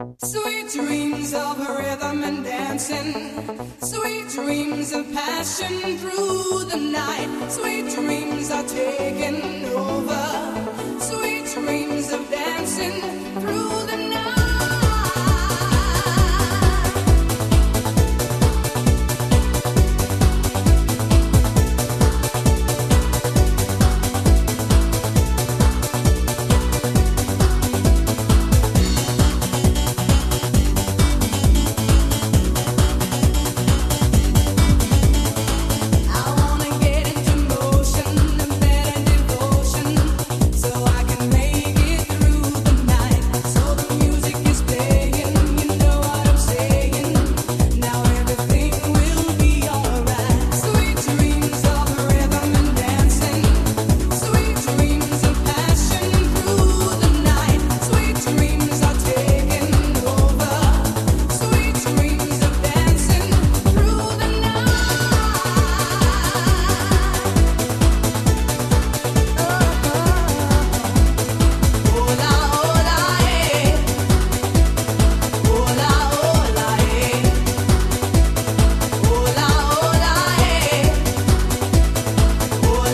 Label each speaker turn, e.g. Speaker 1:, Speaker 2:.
Speaker 1: Sweet dreams of rhythm and dancing, sweet dreams of passion through the night, sweet dreams are taking over, sweet dreams of dancing through